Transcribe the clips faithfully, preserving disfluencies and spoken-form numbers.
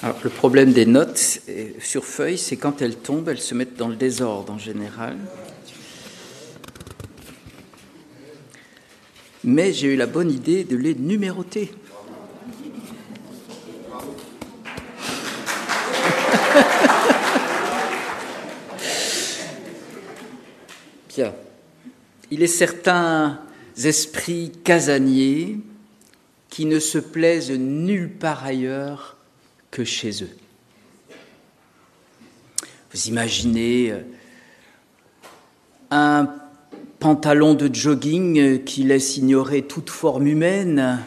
Alors, le problème des notes sur feuille, c'est quand elles tombent, elles se mettent dans le désordre en général. Mais j'ai eu la bonne idée de les numéroter. Bien. Il est certains esprits casaniers qui ne se plaisent nulle part ailleurs que chez eux. Vous imaginez un pantalon de jogging qui laisse ignorer toute forme humaine,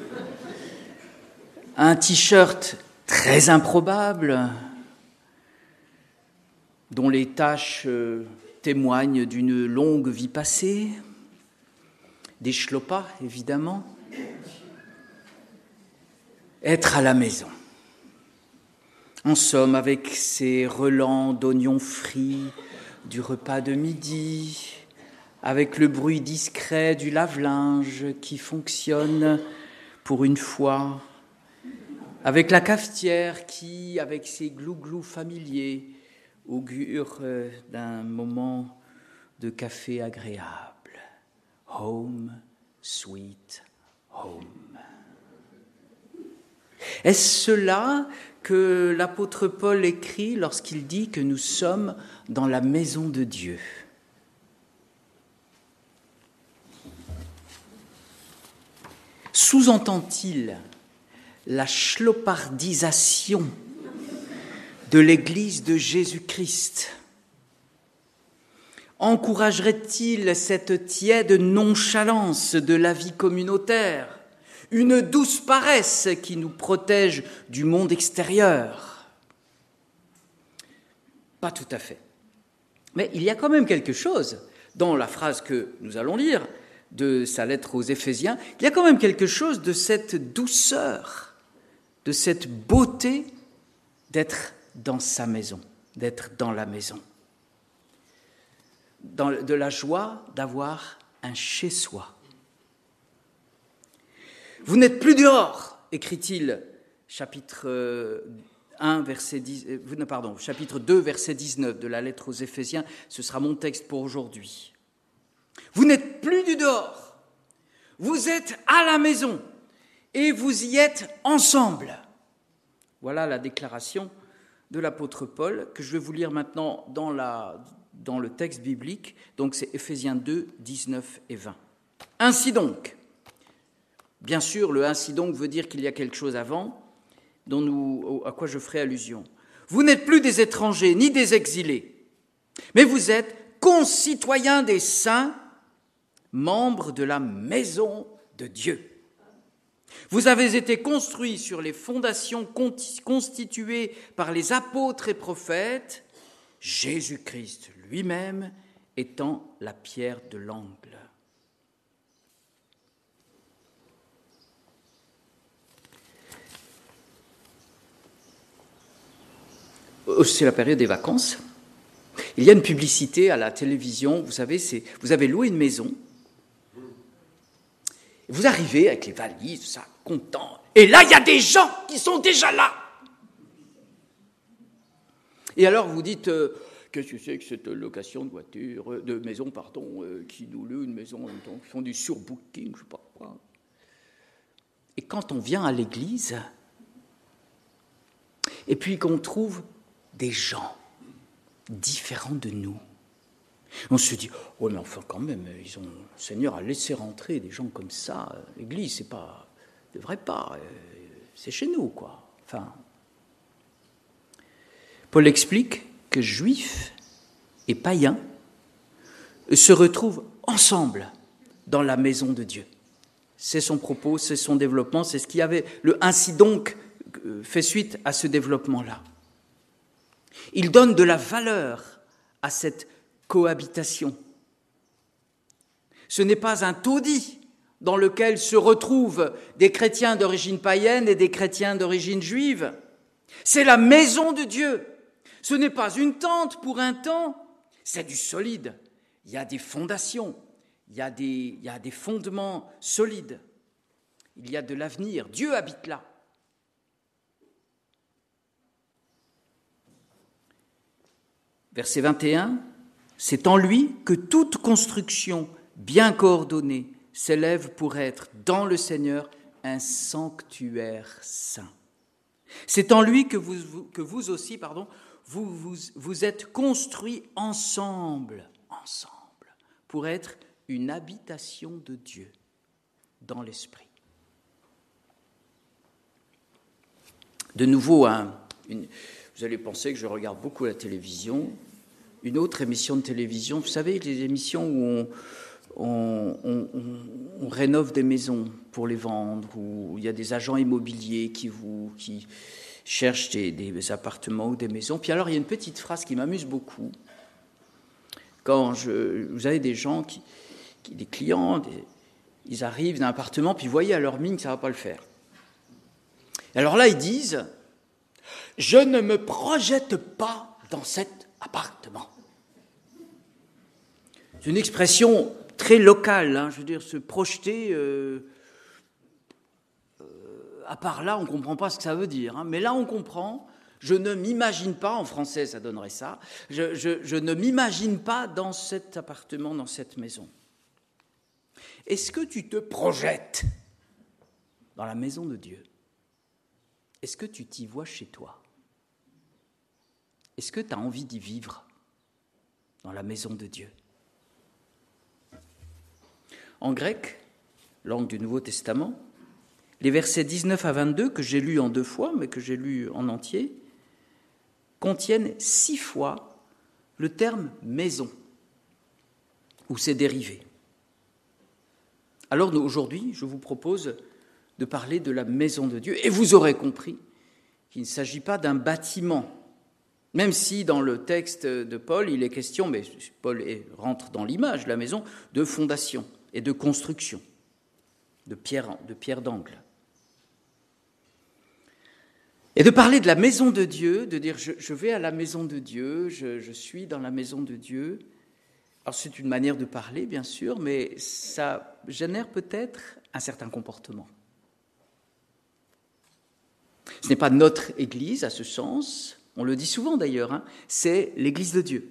un t-shirt très improbable, dont les taches témoignent d'une longue vie passée, des chlopas évidemment, être à la maison. En somme, avec ces relents d'oignons frits du repas de midi, avec le bruit discret du lave-linge qui fonctionne pour une fois, avec la cafetière qui, avec ses glou-glou familiers, augure d'un moment de café agréable. Home, sweet home. Est-ce cela que l'apôtre Paul écrit lorsqu'il dit que nous sommes dans la maison de Dieu? Sous-entend-il la chlopardisation de l'Église de Jésus-Christ? Encouragerait-il cette tiède nonchalance de la vie communautaire? Une douce paresse qui nous protège du monde extérieur? Pas tout à fait. Mais il y a quand même quelque chose dans la phrase que nous allons lire de sa lettre aux Éphésiens, il y a quand même quelque chose de cette douceur, de cette beauté d'être dans sa maison, d'être dans la maison, dans, de la joie d'avoir un chez-soi. Vous n'êtes plus dehors, écrit-il, chapitre un, verset dix, pardon, chapitre deux, verset dix-neuf de la lettre aux Éphésiens. Ce sera mon texte pour aujourd'hui. Vous n'êtes plus du dehors, vous êtes à la maison et vous y êtes ensemble. Voilà la déclaration de l'apôtre Paul que je vais vous lire maintenant dans, la, dans le texte biblique. Donc c'est Éphésiens deux, dix-neuf et vingt. Ainsi donc, bien sûr, le « ainsi donc » veut dire qu'il y a quelque chose avant, dont nous, à quoi je ferai allusion. Vous n'êtes plus des étrangers ni des exilés, mais vous êtes concitoyens des saints, membres de la maison de Dieu. Vous avez été construits sur les fondations constituées par les apôtres et prophètes, Jésus-Christ lui-même étant la pierre de l'angle. C'est la période des vacances. Il y a une publicité à la télévision, vous savez, c'est, vous avez loué une maison, vous arrivez avec les valises, tout ça, content, et là, il y a des gens qui sont déjà là. Et alors, vous dites, euh, qu'est-ce que c'est que cette location de voiture, de maison, pardon, euh, qui nous loue une maison, donc, ils font du surbooking, je ne sais pas quoi. Et quand on vient à l'église, et puis qu'on trouve des gens différents de nous, on se dit, oh mais enfin quand même, ils ont, le Seigneur a laissé rentrer des gens comme ça, l'église, c'est pas, ne devrait pas, c'est chez nous, quoi. Enfin, Paul explique que juifs et païens se retrouvent ensemble dans la maison de Dieu. C'est son propos, c'est son développement, c'est ce qui avait, le ainsi donc fait suite à ce développement-là. Il donne de la valeur à cette cohabitation. Ce n'est pas un taudis dans lequel se retrouvent des chrétiens d'origine païenne et des chrétiens d'origine juive. C'est la maison de Dieu. Ce n'est pas une tente pour un temps, c'est du solide. Il y a des fondations, il y a des, il y a des fondements solides. Il y a de l'avenir. Dieu habite là. Verset vingt et un, c'est en lui que toute construction bien coordonnée s'élève pour être dans le Seigneur un sanctuaire saint. C'est en lui que vous, vous, que vous aussi, pardon, vous, vous, vous êtes construits ensemble, ensemble, pour être une habitation de Dieu dans l'esprit. De nouveau, hein, une, vous allez penser que je regarde beaucoup la télévision. Une autre émission de télévision, vous savez, les émissions où on, on, on, on, on rénove des maisons pour les vendre, où il y a des agents immobiliers qui, vous, qui cherchent des, des appartements ou des maisons. Puis alors, il y a une petite phrase qui m'amuse beaucoup. Quand je, vous avez des gens, qui, qui, des clients, des, ils arrivent d'un appartement, puis vous voyez à leur mine que ça ne va pas le faire. Alors là, ils disent « Je ne me projette pas dans cet appartement ». C'est une expression très locale, hein, je veux dire, se projeter, euh, euh, à part là, on ne comprend pas ce que ça veut dire, hein, mais là, on comprend, je ne m'imagine pas, en français, ça donnerait ça, je, je, je ne m'imagine pas dans cet appartement, dans cette maison. Est-ce que tu te projettes dans la maison de Dieu ? Est-ce que tu t'y vois chez toi ? Est-ce que tu as envie d'y vivre dans la maison de Dieu ? En grec, langue du Nouveau Testament, les versets dix-neuf à vingt-deux, que j'ai lus en deux fois, mais que j'ai lus en entier, contiennent six fois le terme « maison » ou ses dérivés. Alors aujourd'hui, je vous propose de parler de la maison de Dieu, et vous aurez compris qu'il ne s'agit pas d'un bâtiment, même si dans le texte de Paul, il est question, mais Paul rentre dans l'image de la maison, de fondation et de construction, de pierre, de pierre d'angle. Et de parler de la maison de Dieu, de dire je, je vais à la maison de Dieu, je, je suis dans la maison de Dieu. Alors c'est une manière de parler, bien sûr, mais ça génère peut-être un certain comportement. Ce n'est pas notre Église à ce sens, on le dit souvent d'ailleurs, hein, c'est l'Église de Dieu.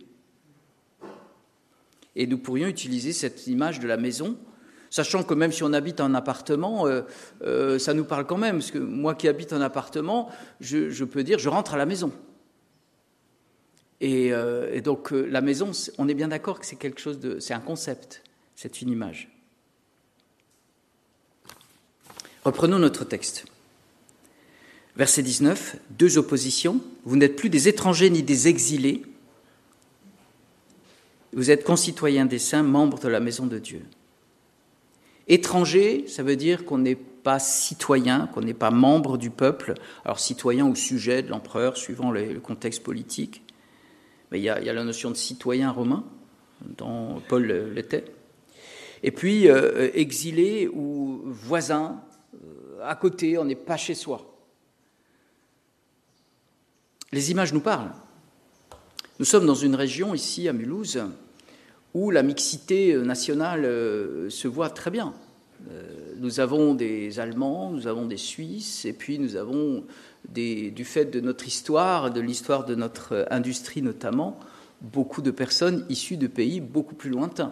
Et nous pourrions utiliser cette image de la maison, sachant que même si on habite en appartement, euh, euh, ça nous parle quand même, parce que moi qui habite en appartement, je, je peux dire je rentre à la maison. Et, euh, et donc euh, la maison, on est bien d'accord que c'est quelque chose de, c'est un concept, c'est une image. Reprenons notre texte. Verset dix-neuf, deux oppositions. Vous n'êtes plus des étrangers ni des exilés. Vous êtes concitoyens des saints, membres de la maison de Dieu. Étranger, ça veut dire qu'on n'est pas citoyen, qu'on n'est pas membre du peuple. Alors citoyen ou sujet de l'empereur, suivant le, le contexte politique. Mais il y a, il y a la notion de citoyen romain, dont Paul l'était. Et puis euh, exilé ou voisin, euh, à côté, on n'est pas chez soi. Les images nous parlent. Nous sommes dans une région, ici à Mulhouse, où la mixité nationale se voit très bien. Nous avons des Allemands, nous avons des Suisses, et puis nous avons, des, du fait de notre histoire, de l'histoire de notre industrie notamment, beaucoup de personnes issues de pays beaucoup plus lointains.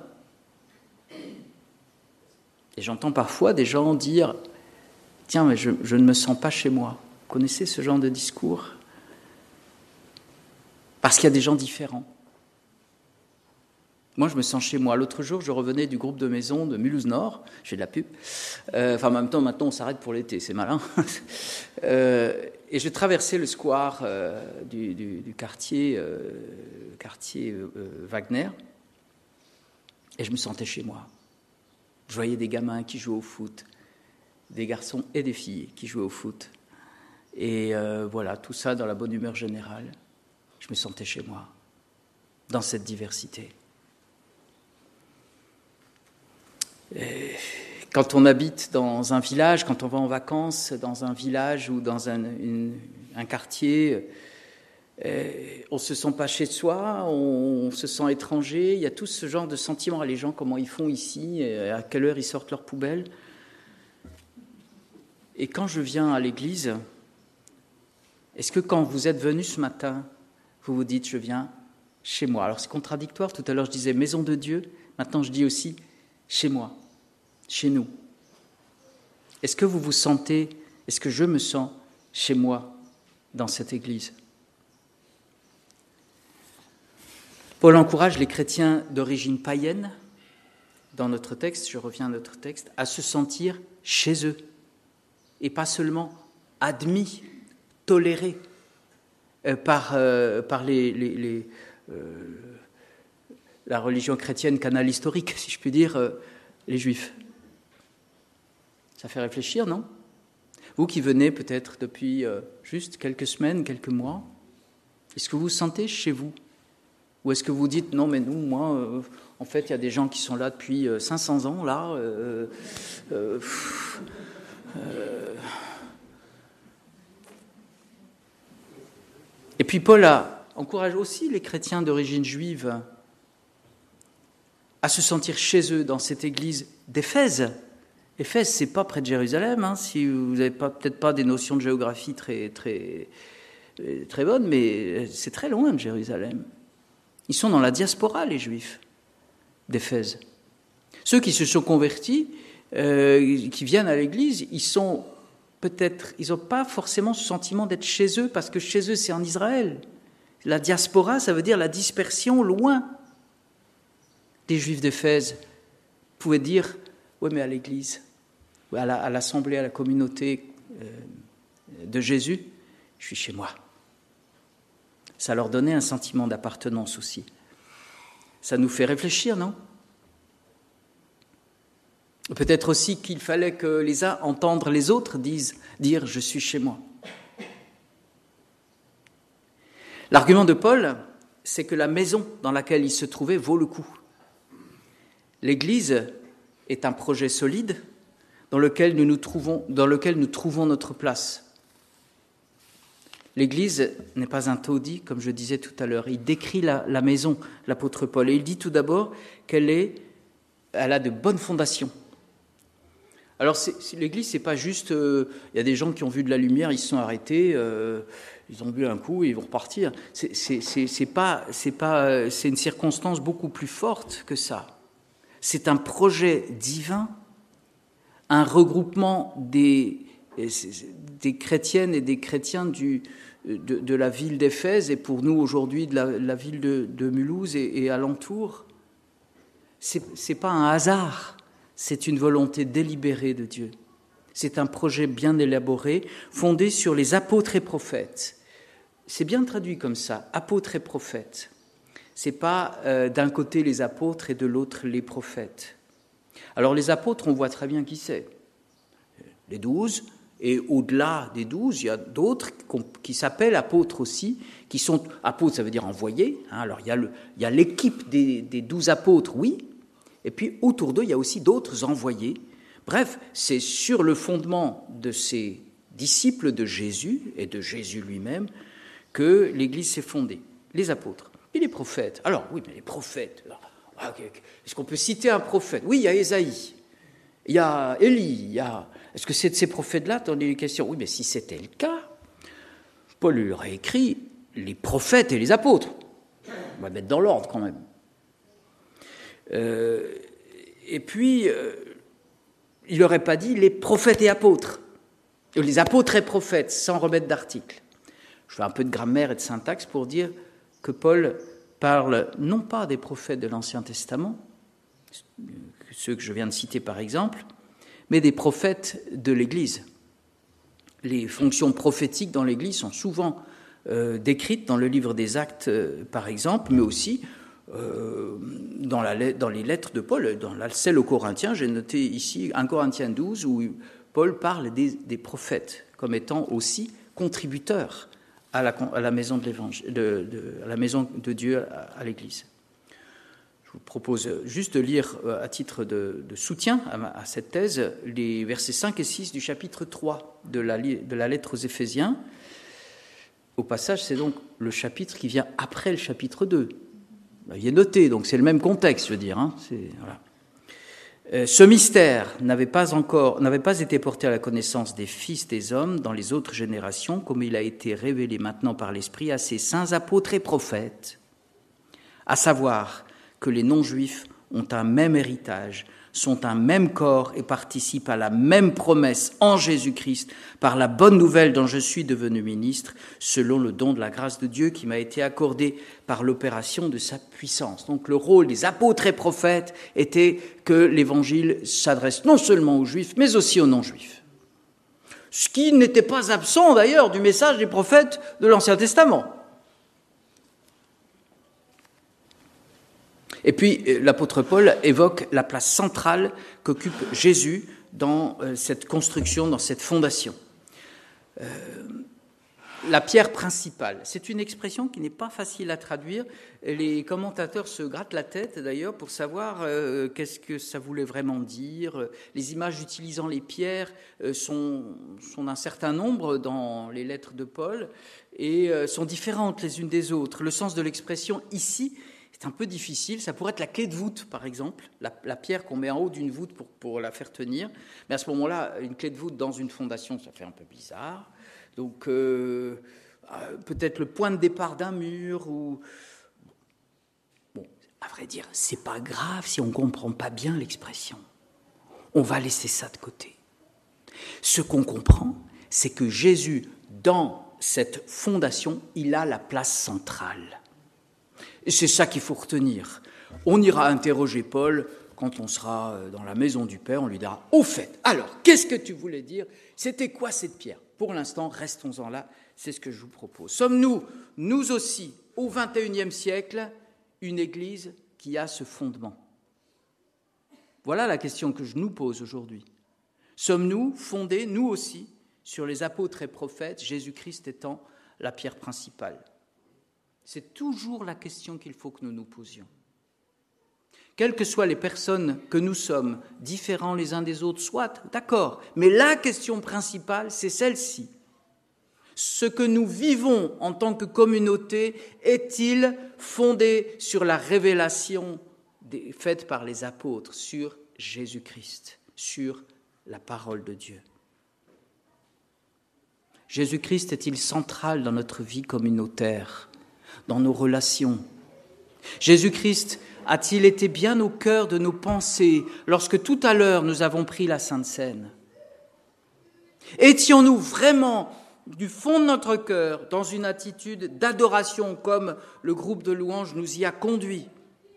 Et j'entends parfois des gens dire « Tiens, mais je, je ne me sens pas chez moi ». Vous connaissez ce genre de discours ? Parce qu'il y a des gens différents. Moi, je me sens chez moi. L'autre jour, je revenais du groupe de maison de Mulhouse-Nord. Je fais de la pub. Euh, enfin, en même temps, maintenant, on s'arrête pour l'été. C'est malin. euh, et je traversais le square euh, du, du, du quartier, euh, quartier euh, Wagner. Et je me sentais chez moi. Je voyais des gamins qui jouaient au foot. Des garçons et des filles qui jouaient au foot. Et euh, voilà, tout ça dans la bonne humeur générale. Je me sentais chez moi, dans cette diversité. Et quand on habite dans un village, quand on va en vacances dans un village ou dans un, une, un quartier, on ne se sent pas chez soi, on, on se sent étranger. Il y a tout ce genre de sentiments. Les gens, comment ils font ici, à quelle heure ils sortent leurs poubelles. Et quand je viens à l'église, est-ce que quand vous êtes venu ce matin, vous vous dites, je viens chez moi. Alors c'est contradictoire, tout à l'heure je disais maison de Dieu, maintenant je dis aussi chez moi, chez nous. Est-ce que vous vous sentez, est-ce que je me sens chez moi dans cette église ? Paul encourage les chrétiens d'origine païenne, dans notre texte, je reviens à notre texte, à se sentir chez eux, et pas seulement admis, tolérés euh, par, euh, par les, les, les, euh, la religion chrétienne canal historique, si je puis dire, euh, les Juifs. Ça fait réfléchir, non ? Vous qui venez peut-être depuis euh, juste quelques semaines, quelques mois, est-ce que vous vous sentez chez vous ? Ou est-ce que vous dites, non mais nous, moi, euh, en fait, il y a des gens qui sont là depuis euh, cinq cents ans, là. Euh, euh, euh. Et puis Paul a, encourage aussi les chrétiens d'origine juive à se sentir chez eux dans cette église d'Éphèse. Éphèse, c'est pas près de Jérusalem, hein, si vous n'avez pas, peut-être pas des notions de géographie très, très, très bonnes, mais c'est très loin de Jérusalem. Ils sont dans la diaspora, les Juifs d'Éphèse. Ceux qui se sont convertis, euh, qui viennent à l'église, ils sont peut-être, ils n'ont pas forcément ce sentiment d'être chez eux, parce que chez eux, c'est en Israël. La diaspora, ça veut dire la dispersion loin des Juifs d'Éphèse. Vous pouvez dire, oui, mais à l'église, à, la, à l'assemblée, à la communauté euh, de Jésus, je suis chez moi. Ça leur donnait un sentiment d'appartenance aussi. Ça nous fait réfléchir, non ? Peut-être aussi qu'il fallait que les uns entendent les autres disent, dire « je suis chez moi ». L'argument de Paul, c'est que la maison dans laquelle il se trouvait vaut le coup. L'Église est un projet solide dans lequel nous nous trouvons, dans lequel nous trouvons notre place. L'Église n'est pas un taudis, comme je disais tout à l'heure. Il décrit la, la maison, l'apôtre Paul, et il dit tout d'abord qu'elle est, elle a de bonnes fondations. Alors c'est, l'Église, c'est pas juste, il euh, y a des gens qui ont vu de la lumière, ils se sont arrêtés, euh, ils ont bu un coup et ils vont repartir. C'est, c'est, c'est, c'est pas, c'est pas, c'est une circonstance beaucoup plus forte que ça. C'est un projet divin, un regroupement des des chrétiennes et des chrétiens du, de, de la ville d'Éphèse et pour nous aujourd'hui de la, la ville de, de Mulhouse et, et alentour. C'est, c'est pas un hasard, c'est une volonté délibérée de Dieu. C'est un projet bien élaboré, fondé sur les apôtres et prophètes. C'est bien traduit comme ça, apôtres et prophètes. C'est pas euh, d'un côté les apôtres et de l'autre les prophètes. Alors les apôtres, on voit très bien qui c'est. Les douze. Et au-delà des douze, il y a d'autres qui s'appellent apôtres aussi, qui sont apôtres, ça veut dire envoyés. Hein, alors il y a, le, il y a l'équipe des, des douze apôtres, oui, et puis autour d'eux, il y a aussi d'autres envoyés. Bref, c'est sur le fondement de ces disciples de Jésus et de Jésus lui-même que l'Église s'est fondée. Les apôtres et les prophètes. Alors oui, mais les prophètes, est-ce qu'on peut citer un prophète ? Oui, il y a Ésaïe, il y a Élie, il y a... Est-ce que c'est de ces prophètes-là ? Attendez les questions. Oui, mais si c'était le cas, Paul lui aurait écrit les prophètes et les apôtres. On va mettre dans l'ordre quand même. Euh, et puis, euh, il n'aurait pas dit les prophètes et apôtres, les apôtres et prophètes, sans remettre d'article. Je fais un peu de grammaire et de syntaxe pour dire que Paul parle non pas des prophètes de l'Ancien Testament, ceux que je viens de citer par exemple, mais des prophètes de l'Église. Les fonctions prophétiques dans l'Église sont souvent euh, décrites dans le livre des Actes, euh, par exemple, mais aussi euh, dans, la, dans les lettres de Paul. Dans la, celle aux Corinthiens, j'ai noté ici un Corinthiens douze, où Paul parle des, des prophètes comme étant aussi contributeurs à la, à la, maison, de l'évangile, de, de, à la maison de Dieu, à, à l'Église. Je vous propose juste de lire à titre de, de soutien à, à cette thèse les versets cinq et six du chapitre trois de la, de la lettre aux Éphésiens. Au passage, c'est donc le chapitre qui vient après le chapitre deux. Il est noté, donc c'est le même contexte, je veux dire. Hein, c'est, voilà. euh, ce mystère n'avait pas encore, n'avait pas été porté à la connaissance des fils des hommes dans les autres générations, comme il a été révélé maintenant par l'Esprit à ses saints apôtres et prophètes. à savoir que les non-juifs ont un même héritage, sont un même corps et participent à la même promesse en Jésus-Christ par la bonne nouvelle dont je suis devenu ministre, selon le don de la grâce de Dieu qui m'a été accordé par l'opération de sa puissance. Donc le rôle des apôtres et prophètes était que l'évangile s'adresse non seulement aux juifs, mais aussi aux non-juifs. Ce qui n'était pas absent d'ailleurs du message des prophètes de l'Ancien Testament. Et puis, l'apôtre Paul évoque la place centrale qu'occupe Jésus dans cette construction, dans cette fondation. Euh, la pierre principale, c'est une expression qui n'est pas facile à traduire. Les commentateurs se grattent la tête, d'ailleurs, pour savoir euh, qu'est-ce que ça voulait vraiment dire. Les images utilisant les pierres euh, sont, sont d'un certain nombre dans les lettres de Paul et euh, sont différentes les unes des autres. Le sens de l'expression ici, c'est un peu difficile, ça pourrait être la clé de voûte, par exemple, la, la pierre qu'on met en haut d'une voûte pour, pour la faire tenir. Mais à ce moment-là, une clé de voûte dans une fondation, ça fait un peu bizarre. Donc, euh, peut-être le point de départ d'un mur, ou... Bon, à vrai dire, c'est pas grave si on ne comprend pas bien l'expression. On va laisser ça de côté. Ce qu'on comprend, c'est que Jésus, dans cette fondation, il a la place centrale. Et c'est ça qu'il faut retenir. On ira interroger Paul quand on sera dans la maison du Père, on lui dira « Au fait, alors, qu'est-ce que tu voulais dire ? C'était quoi cette pierre ?» Pour l'instant, restons-en là, c'est ce que je vous propose. Sommes-nous, nous aussi, au vingt et unième siècle, une Église qui a ce fondement ? Voilà la question que je nous pose aujourd'hui. Sommes-nous fondés, nous aussi, sur les apôtres et prophètes, Jésus-Christ étant la pierre principale ? C'est toujours la question qu'il faut que nous nous posions. Quelles que soient les personnes que nous sommes, différents les uns des autres, soit, d'accord, mais la question principale, c'est celle-ci. Ce que nous vivons en tant que communauté est-il fondé sur la révélation des, faite par les apôtres, sur Jésus-Christ, sur la parole de Dieu ? Jésus-Christ est-il central dans notre vie communautaire ? Dans nos relations. Jésus-Christ a-t-il été bien au cœur de nos pensées lorsque tout à l'heure nous avons pris la Sainte Seine ? Étions-nous vraiment du fond de notre cœur dans une attitude d'adoration comme le groupe de louanges nous y a conduits ?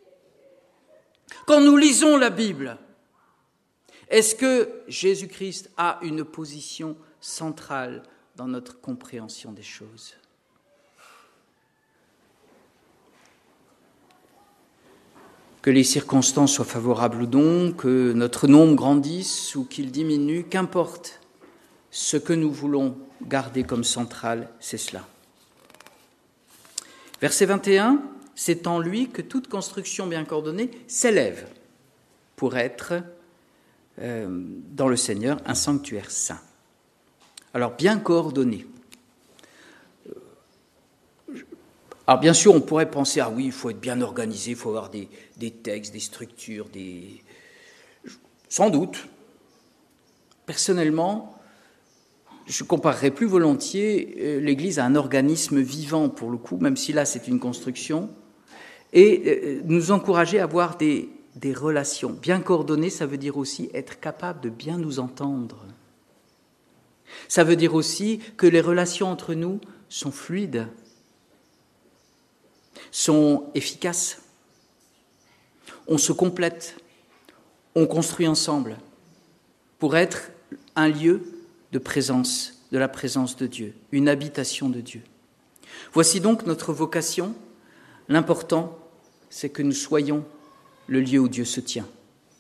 Quand nous lisons la Bible, est-ce que Jésus-Christ a une position centrale dans notre compréhension des choses ? Que les circonstances soient favorables ou non, que notre nombre grandisse ou qu'il diminue, qu'importe, ce que nous voulons garder comme central, c'est cela. Verset vingt et un, c'est en lui que toute construction bien coordonnée s'élève pour être, euh, dans le Seigneur, un sanctuaire saint. Alors, bien coordonné. Alors bien sûr, on pourrait penser, ah oui, il faut être bien organisé, il faut avoir des, des textes, des structures, des... Sans doute. Personnellement, je comparerais plus volontiers l'Église à un organisme vivant, pour le coup, même si là c'est une construction, et nous encourager à avoir des, des relations. Bien coordonnées, ça veut dire aussi être capable de bien nous entendre. Ça veut dire aussi que les relations entre nous sont fluides, sont efficaces. On se complète, on construit ensemble pour être un lieu de présence, de la présence de Dieu, une habitation de Dieu. Voici donc notre vocation. L'important, c'est que nous soyons le lieu où Dieu se tient.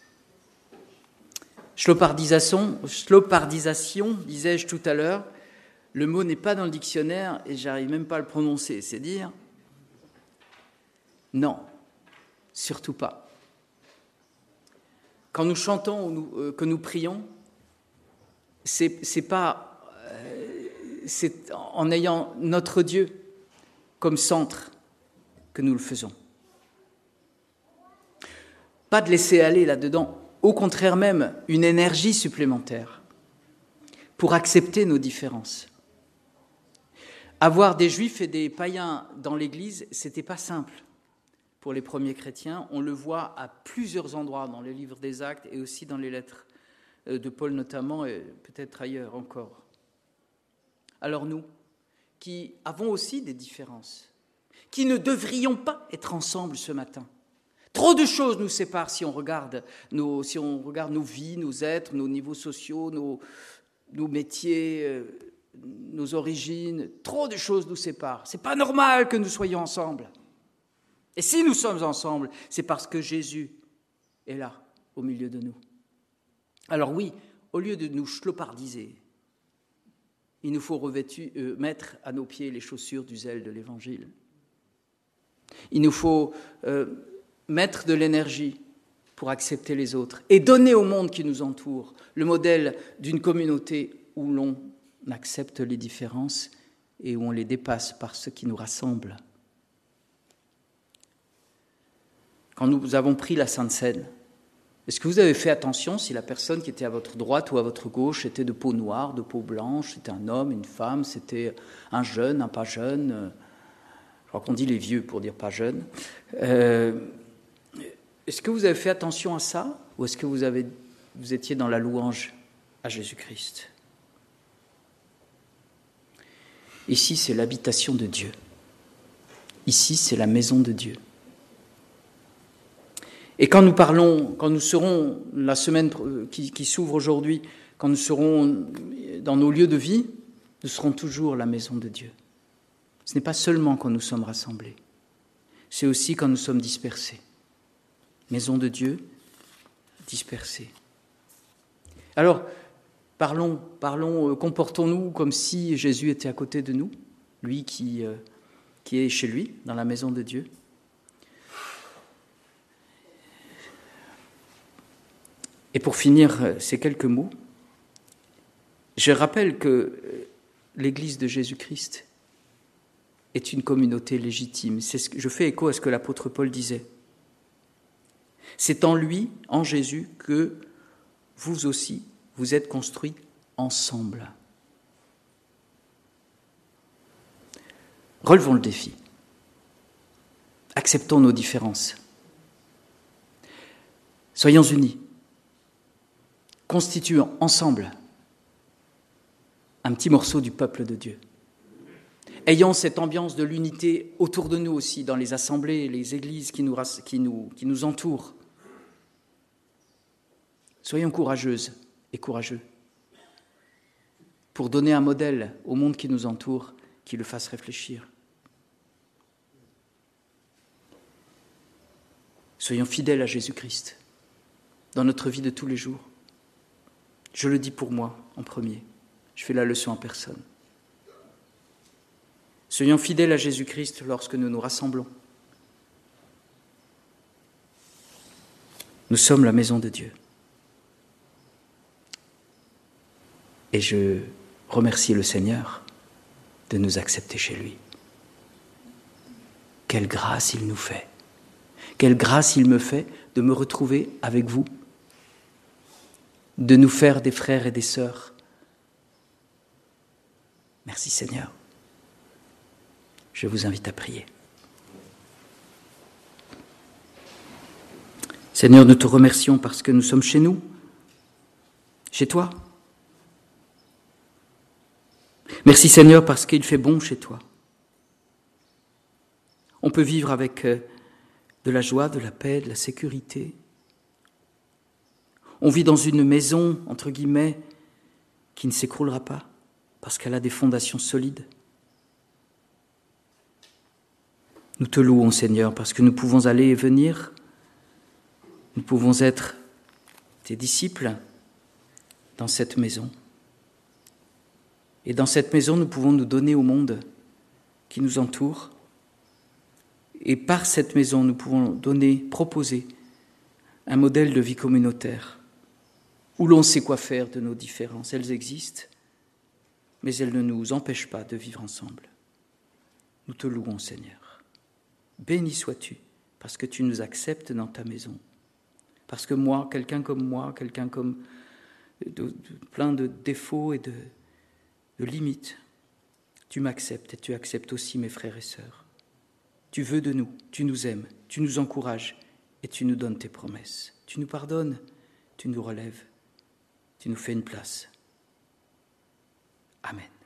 Schlopardisation, schlopardisation, disais-je tout à l'heure, le mot n'est pas dans le dictionnaire et j'arrive même pas à le prononcer, c'est dire. Non, surtout pas. Quand nous chantons ou nous, euh, que nous prions, c'est, c'est pas, euh, c'est en ayant notre Dieu comme centre que nous le faisons. Pas de laisser aller là-dedans, au contraire même, une énergie supplémentaire pour accepter nos différences. Avoir des juifs et des païens dans l'Église, c'était pas simple. pour les premiers chrétiens. On le voit à plusieurs endroits dans les livres des Actes et aussi dans les lettres de Paul notamment, et peut-être ailleurs encore. Alors nous, qui avons aussi des différences, qui ne devrions pas être ensemble ce matin. Trop de choses nous séparent si on regarde nos, si on regarde nos vies, nos êtres, nos niveaux sociaux, nos, nos métiers, euh, nos origines. Trop de choses nous séparent. C'est pas normal que nous soyons ensemble. Et si nous sommes ensemble, c'est parce que Jésus est là, au milieu de nous. Alors oui, au lieu de nous schlopardiser, il nous faut revêtu, euh, mettre à nos pieds les chaussures du zèle de l'Évangile. Il nous faut euh, mettre de l'énergie pour accepter les autres et donner au monde qui nous entoure le modèle d'une communauté où l'on accepte les différences et où on les dépasse par ce qui nous rassemble. Quand nous avons pris la Sainte Seine, est-ce que vous avez fait attention si la personne qui était à votre droite ou à votre gauche était de peau noire, de peau blanche, c'était un homme, une femme, c'était un jeune, un pas jeune? Je crois qu'on dit les vieux pour dire pas jeunes. Euh, est-ce que vous avez fait attention à ça ou est-ce que vous, avez, vous étiez dans la louange à Jésus-Christ? Ici, c'est l'habitation de Dieu. Ici, c'est la maison de Dieu. Et quand nous parlons, quand nous serons, la semaine qui, qui s'ouvre aujourd'hui, quand nous serons dans nos lieux de vie, nous serons toujours la maison de Dieu. Ce n'est pas seulement quand nous sommes rassemblés, c'est aussi quand nous sommes dispersés. Maison de Dieu, dispersés. Alors, parlons, parlons, comportons-nous comme si Jésus était à côté de nous, lui qui, euh, qui est chez lui, dans la maison de Dieu. Et pour finir ces quelques mots, je rappelle que l'Église de Jésus-Christ est une communauté légitime. C'est ce que, je fais écho à ce que l'apôtre Paul disait. C'est en lui, en Jésus, que vous aussi, vous êtes construits ensemble. Relevons le défi. Acceptons nos différences. Soyons unis. Constituons ensemble un petit morceau du peuple de Dieu. Ayons cette ambiance de l'unité autour de nous aussi, dans les assemblées, les églises qui nous, qui nous, qui nous entourent. Soyons courageuses et courageux pour donner un modèle au monde qui nous entoure, qui le fasse réfléchir. Soyons fidèles à Jésus-Christ dans notre vie de tous les jours. Je le dis pour moi en premier, je fais la leçon à personne. Soyons fidèles à Jésus-Christ lorsque nous nous rassemblons. Nous sommes la maison de Dieu. Et je remercie le Seigneur de nous accepter chez lui. Quelle grâce il nous fait. Quelle grâce il me fait de me retrouver avec vous, de nous faire des frères et des sœurs. Merci Seigneur. Je vous invite à prier. Seigneur, nous te remercions parce que nous sommes chez nous, chez toi. Merci Seigneur parce qu'il fait bon chez toi. On peut vivre avec de la joie, de la paix, de la sécurité. On vit dans une maison, entre guillemets, qui ne s'écroulera pas parce qu'elle a des fondations solides. Nous te louons, Seigneur, parce que nous pouvons aller et venir. Nous pouvons être tes disciples dans cette maison. Et dans cette maison, nous pouvons nous donner au monde qui nous entoure. Et par cette maison, nous pouvons donner, proposer un modèle de vie communautaire où l'on sait quoi faire de nos différences. Elles existent, mais elles ne nous empêchent pas de vivre ensemble. Nous te louons, Seigneur. Béni sois-tu, parce que tu nous acceptes dans ta maison. Parce que moi, quelqu'un comme moi, quelqu'un comme de, de, plein de défauts et de, de limites, tu m'acceptes et tu acceptes aussi mes frères et sœurs. Tu veux de nous, tu nous aimes, tu nous encourages et tu nous donnes tes promesses. Tu nous pardonnes, tu nous relèves, tu nous fais une place. Amen.